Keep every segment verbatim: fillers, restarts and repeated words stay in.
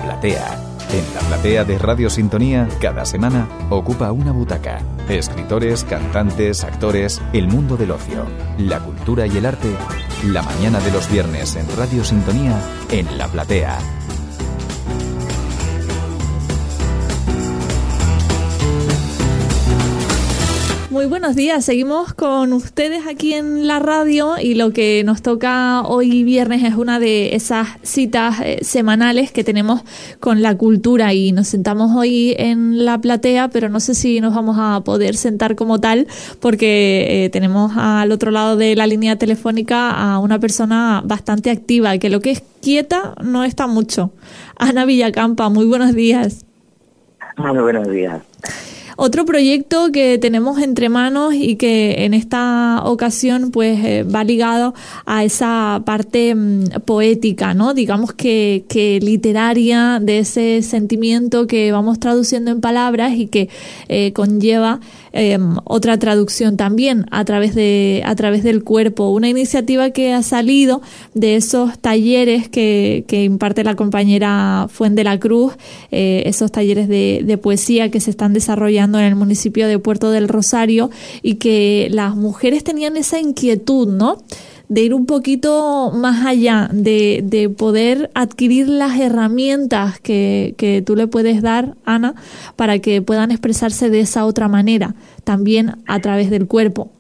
Platea. En La Platea de Radio Sintonía, cada semana ocupa una butaca. Escritores, cantantes, actores, el mundo del ocio, la cultura y el arte. La mañana de los viernes en Radio Sintonía, en La Platea. Muy buenos días, seguimos con ustedes aquí en la radio y lo que nos toca hoy viernes es una de esas citas eh, semanales que tenemos con la cultura y nos sentamos hoy en La Platea, pero no sé si nos vamos a poder sentar como tal porque eh, tenemos al otro lado de la línea telefónica a una persona bastante activa, que lo que es quieta no está mucho. Ana Villacampa, muy buenos días. Muy buenos días. Otro proyecto que tenemos entre manos y que en esta ocasión pues eh, va ligado a esa parte mm, poética, ¿no? Digamos que, que literaria, de ese sentimiento que vamos traduciendo en palabras y que eh, conlleva eh, otra traducción también a través de a través del cuerpo. Una iniciativa que ha salido de esos talleres que, que imparte la compañera Fuente de la Cruz, eh, esos talleres de, de poesía que se están desarrollando en el municipio de Puerto del Rosario y que las mujeres tenían esa inquietud, ¿no? De ir un poquito más allá, de, de poder adquirir las herramientas que, que tú le puedes dar, Ana, para que puedan expresarse de esa otra manera, también a través del cuerpo.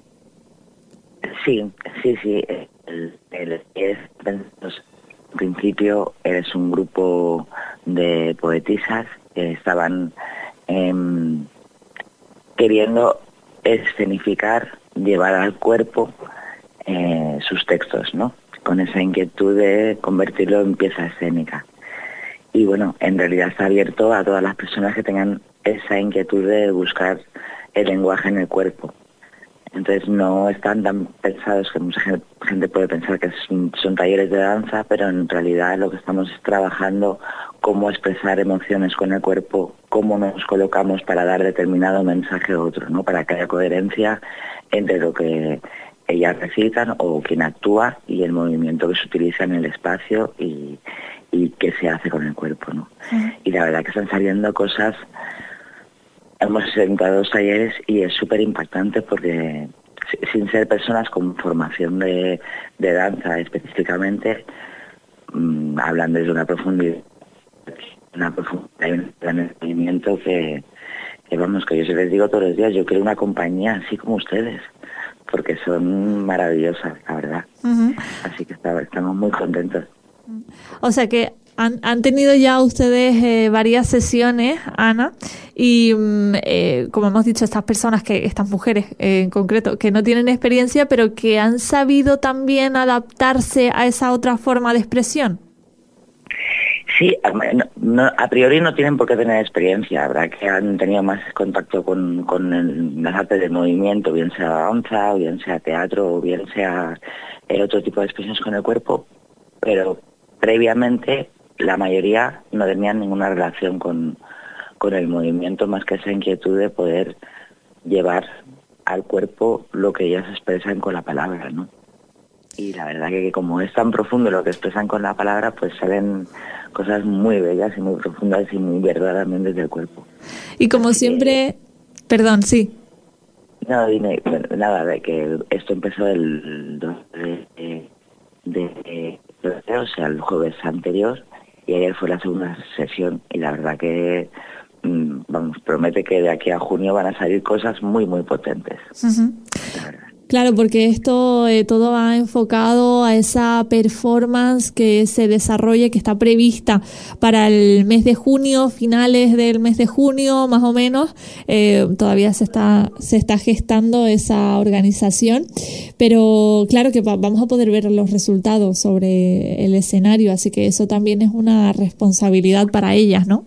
Sí, sí, sí. El, el, es, en principio es un grupo de poetisas que estaban eh, queriendo escenificar, llevar al cuerpo eh, sus textos, ¿no? Con esa inquietud de convertirlo en pieza escénica. Y bueno, en realidad está abierto a todas las personas que tengan esa inquietud de buscar el lenguaje en el cuerpo. Entonces no están tan pensados, que mucha gente, gente puede pensar que son, son talleres de danza, pero en realidad lo que estamos es trabajando cómo expresar emociones con el cuerpo, cómo nos colocamos para dar determinado mensaje a otro, ¿no? Para que haya coherencia entre lo que ellas recitan o quien actúa y el movimiento que se utiliza en el espacio y, y qué se hace con el cuerpo, ¿no? Uh-huh. Y la verdad que están saliendo cosas. Hemos sentado dos talleres y es súper impactante porque sin ser personas con formación de, de danza específicamente, mmm, hablan desde una profundidad, una profundidad y un movimiento que, que vamos, que yo se les digo todos los días, yo quiero una compañía así como ustedes, porque son maravillosas, la verdad. Uh-huh. Así que está, estamos muy contentos. O sea que Han, han tenido ya ustedes eh, varias sesiones, Ana, y eh, como hemos dicho, estas personas, que estas mujeres eh, en concreto, que no tienen experiencia, pero que han sabido también adaptarse a esa otra forma de expresión. Sí, no, no, a priori no tienen por qué tener experiencia, habrá que han tenido más contacto con, con el, las artes del movimiento, bien sea danza, o bien sea teatro, o bien sea eh, otro tipo de expresiones con el cuerpo, pero previamente la mayoría no tenían ninguna relación con, con el movimiento, más que esa inquietud de poder llevar al cuerpo lo que ellas expresan con la palabra, ¿no? Y la verdad que como es tan profundo lo que expresan con la palabra, pues salen cosas muy bellas y muy profundas y muy verdaderamente desde el cuerpo. Y como Así siempre, que, perdón, sí. No, dime, nada, de que esto empezó el dos de, de, de, de o sea, el jueves anterior, y ayer fue la segunda sesión y la verdad que vamos, promete que de aquí a junio van a salir cosas muy muy potentes. Uh-huh. La verdad. Claro, porque esto eh, todo va enfocado a esa performance que se desarrolla, que está prevista para el mes de junio, finales del mes de junio más o menos. Eh, todavía se está se está gestando esa organización, pero claro que va, vamos a poder ver los resultados sobre el escenario, así que eso también es una responsabilidad para ellas, ¿no?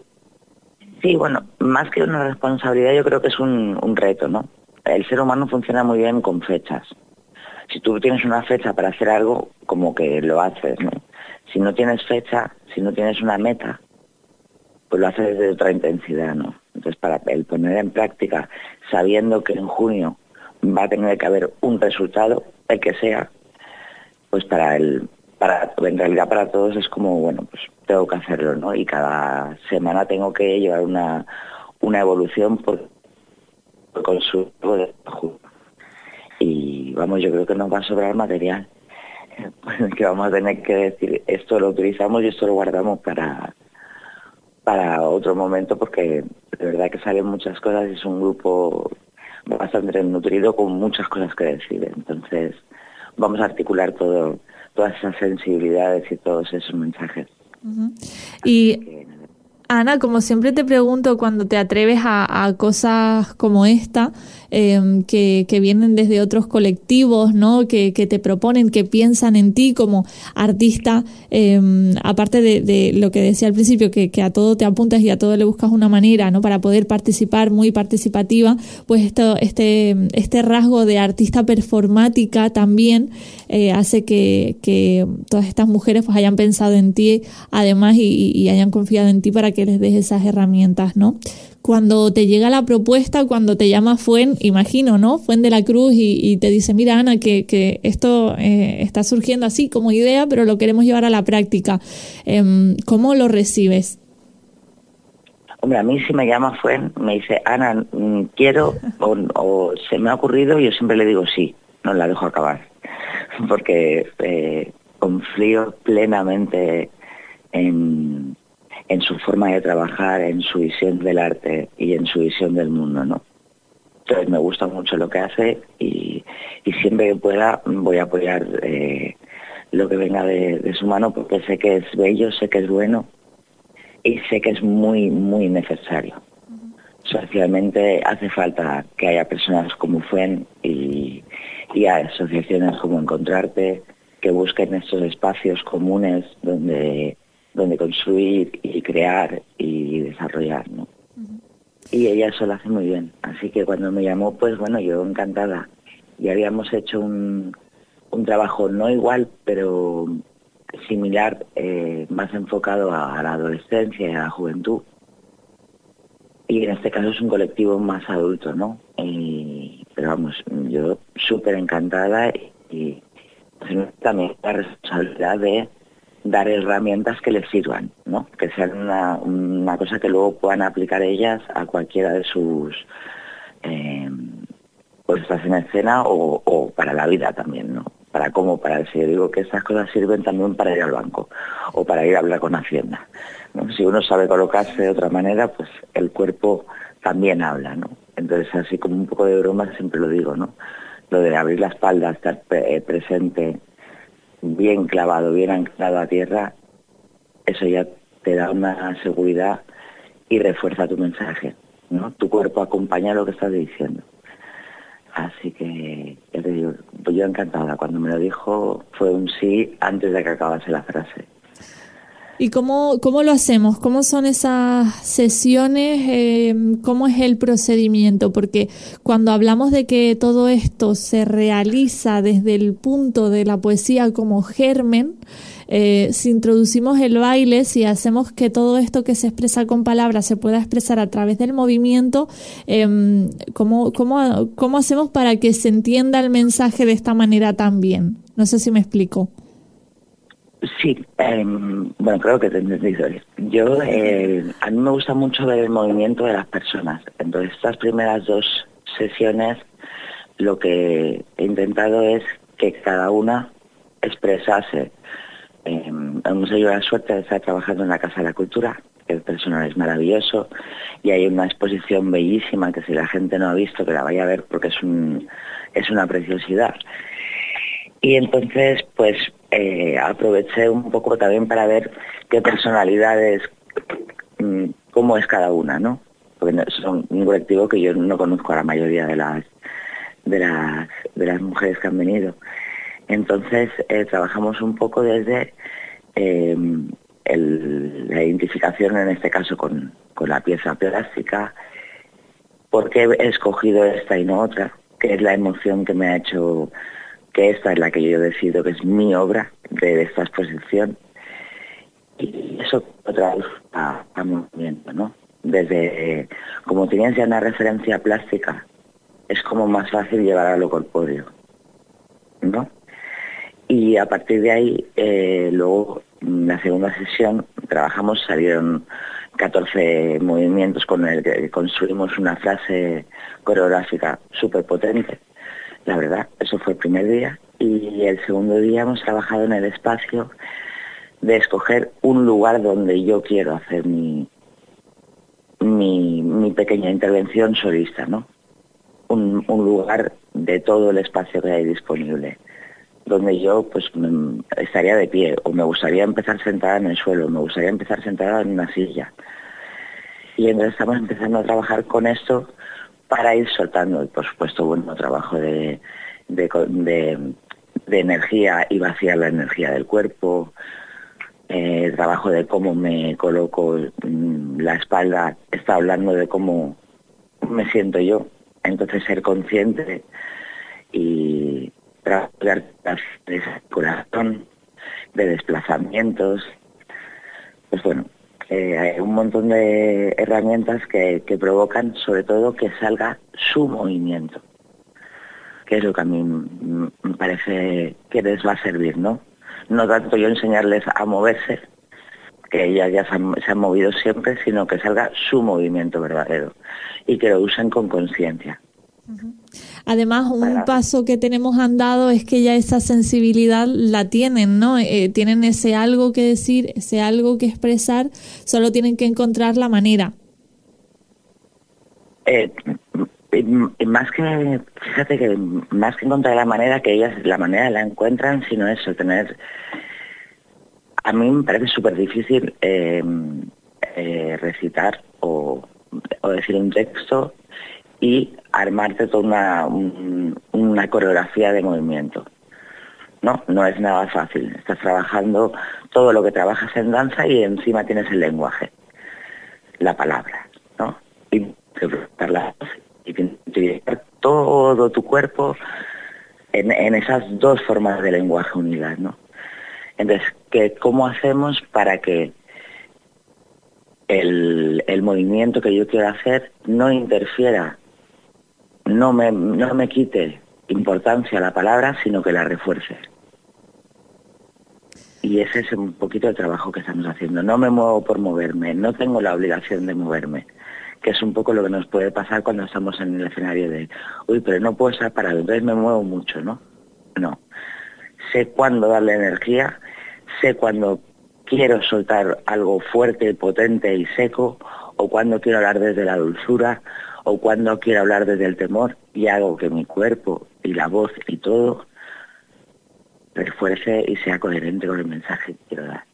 Sí, bueno, más que una responsabilidad yo creo que es un, un reto, ¿no? El ser humano funciona muy bien con fechas. Si tú tienes una fecha para hacer algo, como que lo haces, ¿no? Si no tienes fecha, si no tienes una meta, pues lo haces desde otra intensidad, ¿no? Entonces, para el poner en práctica, sabiendo que en junio va a tener que haber un resultado, el que sea, pues para el, para, en realidad para todos es como, bueno, pues tengo que hacerlo, ¿no? Y cada semana tengo que llevar una, una evolución por, por consumo de trabajo. Y vamos, yo creo que nos va a sobrar material. Pues que vamos a tener que decir, esto lo utilizamos y esto lo guardamos para, para otro momento, porque de verdad que salen muchas cosas y es un grupo bastante nutrido con muchas cosas que decir. Entonces vamos a articular todo, todas esas sensibilidades y todos esos mensajes. Uh-huh. Y que, Ana, como siempre te pregunto, cuando te atreves a, a cosas como esta, eh, que, que vienen desde otros colectivos, ¿no? Que, que te proponen, que piensan en ti como artista, eh, aparte de, de lo que decía al principio, que, que a todo te apuntas y a todo le buscas una manera, ¿no? Para poder participar, muy participativa, pues esto, este, este rasgo de artista performática también eh, hace que, que todas estas mujeres pues hayan pensado en ti, además, y, y hayan confiado en ti para que les des esas herramientas, ¿no? Cuando te llega la propuesta, cuando te llama Fuen, imagino, ¿no? Fuen de la Cruz y, y te dice, mira, Ana, que, que esto eh, está surgiendo así como idea, pero lo queremos llevar a la práctica. Eh, ¿Cómo lo recibes? Hombre, a mí si me llama Fuen, me dice, Ana, quiero, o, o se me ha ocurrido, y yo siempre le digo sí, no la dejo acabar, porque eh, confío plenamente en... en su forma de trabajar, en su visión del arte y en su visión del mundo, ¿no? Entonces me gusta mucho lo que hace y, y siempre que pueda voy a apoyar eh, lo que venga de, de su mano, porque sé que es bello, sé que es bueno y sé que es muy, muy necesario. Uh-huh. Socialmente hace falta que haya personas como Fuen y, y asociaciones como Encontrarte que busquen estos espacios comunes donde... donde construir y crear y desarrollar, ¿no? Uh-huh. Y ella eso lo hace muy bien. Así que cuando me llamó, pues bueno, yo encantada. Y habíamos hecho un, un trabajo no igual, pero similar, eh, más enfocado a, a la adolescencia y a la juventud. Y en este caso es un colectivo más adulto, ¿no? Y, pero vamos, yo súper encantada y, y también la responsabilidad de dar herramientas que les sirvan, ¿no? Que sean una, una cosa que luego puedan aplicar ellas a cualquiera de sus eh, puestas en escena o, o para la vida también, ¿no? Para cómo, para eso. Yo digo que estas cosas sirven también para ir al banco o para ir a hablar con Hacienda, ¿no? Si uno sabe colocarse de otra manera, pues el cuerpo también habla, ¿no? Entonces, así como un poco de broma, siempre lo digo, ¿no? Lo de abrir la espalda, estar pre- presente, bien clavado, bien anclado a tierra, eso ya te da una seguridad y refuerza tu mensaje, ¿no? Tu cuerpo acompaña lo que estás diciendo. Así que, ya te digo, pues yo encantada. Cuando me lo dijo fue un sí antes de que acabase la frase. ¿Y cómo, cómo lo hacemos? ¿Cómo son esas sesiones? Eh, ¿Cómo es el procedimiento? Porque cuando hablamos de que todo esto se realiza desde el punto de la poesía como germen, eh, si introducimos el baile, si hacemos que todo esto que se expresa con palabras se pueda expresar a través del movimiento, eh, ¿cómo, cómo, cómo hacemos para que se entienda el mensaje de esta manera también? No sé si me explico. Sí, eh, bueno, creo que te he entendido. Yo, eh, a mí me gusta mucho ver el movimiento de las personas. Entonces, estas primeras dos sesiones, lo que he intentado es que cada una expresase. Eh, hemos tenido la suerte de estar trabajando en la Casa de la Cultura, que el personal es maravilloso, y hay una exposición bellísima que si la gente no ha visto, que la vaya a ver porque es, un, es una preciosidad. Y entonces, pues, eh, aproveché un poco también para ver qué personalidades, cómo es cada una, ¿no? Porque son un colectivo que yo no conozco a la mayoría de las de las de las mujeres que han venido. Entonces, eh, trabajamos un poco desde eh, el, la identificación, en este caso, con, con la pieza plástica, por qué he escogido esta y no otra, qué es la emoción que me ha hecho que esta es la que yo decido que es mi obra de esta exposición, y eso lo traduzco a, a movimiento, ¿no? Desde, como tenías ya una referencia plástica, es como más fácil llevar a lo corpóreo, ¿no? Y a partir de ahí, eh, luego, en la segunda sesión, trabajamos, salieron catorce movimientos con el que construimos una frase coreográfica súper potente. La verdad, eso fue el primer día. Y el segundo día hemos trabajado en el espacio de escoger un lugar donde yo quiero hacer mi, mi, mi pequeña intervención solista, ¿no? Un, un lugar de todo el espacio que hay disponible, donde yo pues me, estaría de pie, o me gustaría empezar sentada en el suelo, me gustaría empezar sentada en una silla. Y entonces estamos empezando a trabajar con esto para ir soltando, y por supuesto, bueno, trabajo de, de, de, de energía y vaciar la energía del cuerpo, eh, trabajo de cómo me coloco la espalda, está hablando de cómo me siento yo, entonces ser consciente y trabajar de circulación, de desplazamientos, pues bueno, eh, hay un montón de herramientas que, que provocan sobre todo que salga su movimiento, que es lo que a mí me parece que les va a servir, ¿no? No tanto yo enseñarles a moverse, que ellas ya se han, se han movido siempre, sino que salga su movimiento verdadero y que lo usen con conciencia. Uh-huh. Además, un paso que tenemos andado es que ya esa sensibilidad la tienen, ¿no? Eh, tienen ese algo que decir, ese algo que expresar, solo tienen que encontrar la manera. Eh, más que, fíjate que más que encontrar la manera, que ellas la manera la encuentran, sino eso, tener... A mí me parece súper difícil eh, eh, recitar o, o decir un texto y armarte toda una, un, una coreografía de movimiento. No, no es nada fácil. Estás trabajando todo lo que trabajas en danza y encima tienes el lenguaje, la palabra, ¿no? Y interpretarla y utilizar todo tu cuerpo en, en esas dos formas de lenguaje unidas, ¿no? Entonces, ¿qué, ¿cómo hacemos para que el, el movimiento que yo quiero hacer no interfiera, no me, no me quite importancia a la palabra, sino que la refuerce? Y ese es un poquito el trabajo que estamos haciendo. No me muevo por moverme, no tengo la obligación de moverme, que es un poco lo que nos puede pasar cuando estamos en el escenario de, uy, pero no puedo estar parado, entonces me muevo mucho, ¿no? No. Sé cuándo darle energía, sé cuándo quiero soltar algo fuerte, potente y seco, o cuándo quiero hablar desde la dulzura, o cuándo quiero hablar desde el temor, y hago que mi cuerpo y la voz y todo refuerce y sea coherente con el mensaje que quiero dar.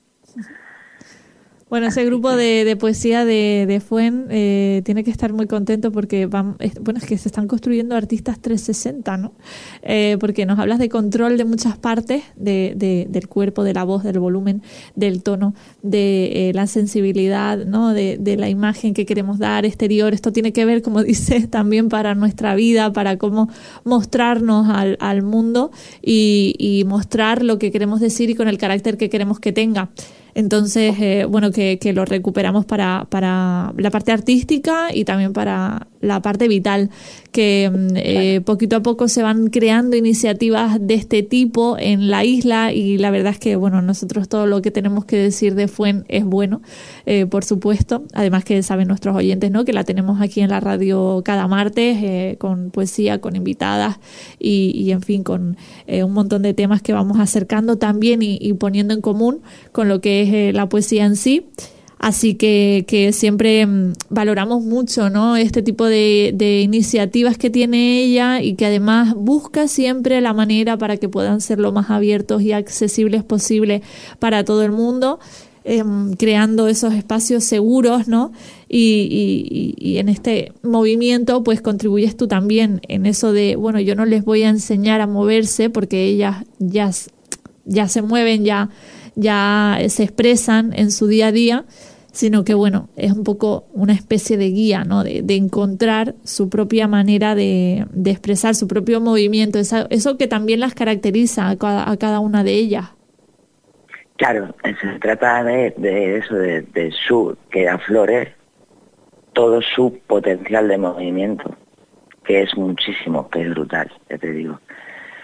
Bueno, ese grupo de, de poesía de, de Fuen eh, tiene que estar muy contento porque van, es, bueno, es que se están construyendo artistas trescientos sesenta, ¿no? Eh, porque nos hablas de control de muchas partes, de, de, del cuerpo, de la voz, del volumen, del tono, de eh, la sensibilidad, ¿no? De, de la imagen que queremos dar exterior. Esto tiene que ver, como dices, también para nuestra vida, para cómo mostrarnos al, al mundo y, y mostrar lo que queremos decir y con el carácter que queremos que tenga. Entonces, eh, bueno, que, que lo recuperamos para, para la parte artística y también para la parte vital, que eh, poquito a poco se van creando iniciativas de este tipo en la isla y la verdad es que, bueno, nosotros todo lo que tenemos que decir de Fuen es bueno, eh, por supuesto, además que saben nuestros oyentes, ¿no?, que la tenemos aquí en la radio cada martes eh, con poesía, con invitadas y, y en fin, con eh, un montón de temas que vamos acercando también y, y poniendo en común con lo que es eh, la poesía en sí. Así que, que siempre mmm, valoramos mucho, ¿no?, este tipo de, de iniciativas que tiene ella y que además busca siempre la manera para que puedan ser lo más abiertos y accesibles posible para todo el mundo, eh, creando esos espacios seguros, ¿no? Y, y, y en este movimiento pues contribuyes tú también en eso de, bueno, yo no les voy a enseñar a moverse porque ellas ya, ya se mueven, ya, ya se expresan en su día a día, sino que, bueno, es un poco una especie de guía, ¿no?, de, de encontrar su propia manera de, de expresar su propio movimiento, eso, eso que también las caracteriza a cada, a cada una de ellas. Claro, se trata de, de eso, de, de su, que aflore todo su potencial de movimiento, que es muchísimo, que es brutal, ya te digo.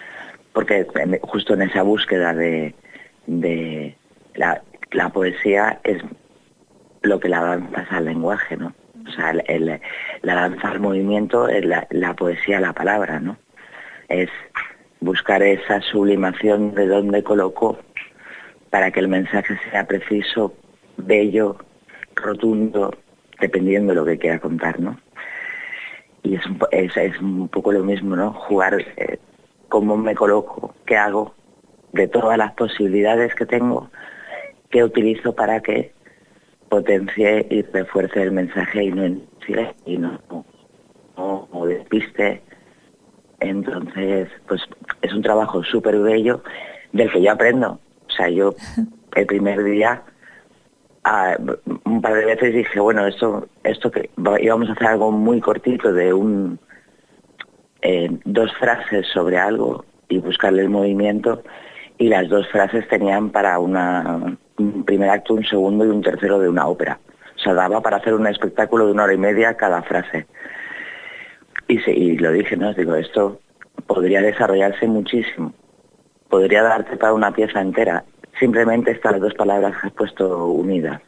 porque justo en esa búsqueda de, de la, la poesía es lo que la danza es al lenguaje, ¿no? O sea, el, el, la danza al movimiento es la, la poesía a la palabra, ¿no? Es buscar esa sublimación de dónde coloco para que el mensaje sea preciso, bello, rotundo, dependiendo de lo que quiera contar, ¿no? Y es un, es, es un poco lo mismo, ¿no? Jugar eh, cómo me coloco, qué hago, de todas las posibilidades que tengo, qué utilizo para que potencie y refuerce el mensaje y no y no, no, no, no despiste. Entonces, pues es un trabajo súper bello del que yo aprendo. O sea, yo el primer día a, un par de veces dije, bueno, esto esto que íbamos a hacer algo muy cortito de un eh, dos frases sobre algo y buscarle el movimiento, y las dos frases tenían para una un primer acto, un segundo y un tercero de una ópera. O sea, daba para hacer un espectáculo de una hora y media cada frase. Y, sí, y lo dije, ¿no? Digo, esto podría desarrollarse muchísimo. Podría darte para una pieza entera. Simplemente estas dos palabras que has puesto unidas.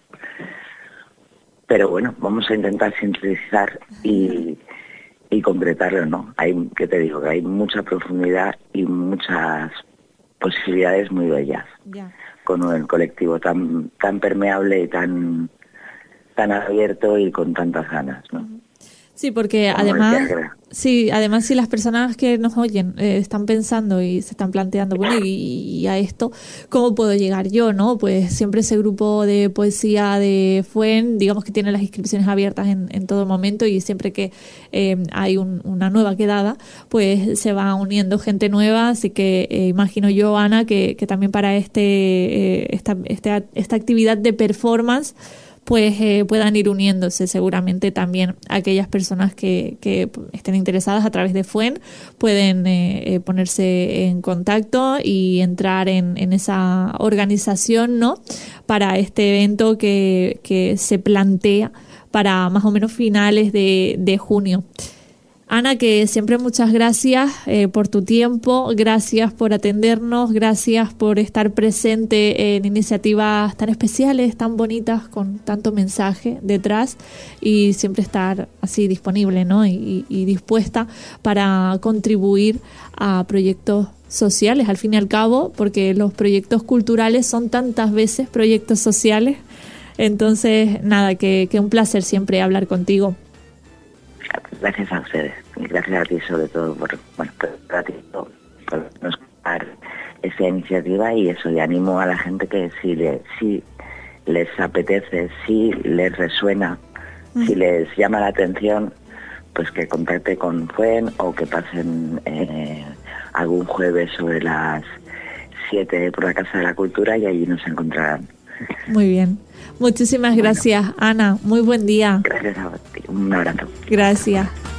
Pero bueno, vamos a intentar sintetizar y, y concretarlo, ¿no? Hay, ¿qué te digo? Que hay mucha profundidad y muchas posibilidades muy bellas. Yeah. Con un colectivo tan tan permeable y tan tan abierto y con tantas ganas, ¿no? Sí, porque Como además, sí, además si las personas que nos oyen eh, están pensando y se están planteando, bueno, y, y a esto, ¿cómo puedo llegar yo, no? Pues siempre ese grupo de poesía de Fuen, digamos que tiene las inscripciones abiertas en, en todo momento, y siempre que eh, hay un, una nueva quedada, pues se va uniendo gente nueva, así que eh, imagino yo, Ana, que, que también para este eh, esta, esta, esta actividad de performance pues eh, puedan ir uniéndose seguramente también aquellas personas que, que estén interesadas a través de Fuen, pueden eh, eh, ponerse en contacto y entrar en, en esa organización, ¿no? Para este evento que, que se plantea para más o menos finales de, de junio. Ana, que siempre muchas gracias eh, por tu tiempo, gracias por atendernos, gracias por estar presente en iniciativas tan especiales, tan bonitas, con tanto mensaje detrás, y siempre estar así disponible, ¿no? y, y dispuesta para contribuir a proyectos sociales, al fin y al cabo, porque los proyectos culturales son tantas veces proyectos sociales. Entonces, nada, que, que un placer siempre hablar contigo. Gracias a ustedes y gracias a ti sobre todo por, bueno, por, a ti, por, por nos dar esa iniciativa, y eso, y animo a la gente que si, le, si les apetece, si les resuena, mm. si les llama la atención, pues que contacte con Fuen o que pasen eh, algún jueves sobre las siete por la Casa de la Cultura y allí nos encontrarán. Muy bien. Muchísimas gracias, bueno. Ana. Muy buen día. Gracias a ti. Un abrazo. Gracias.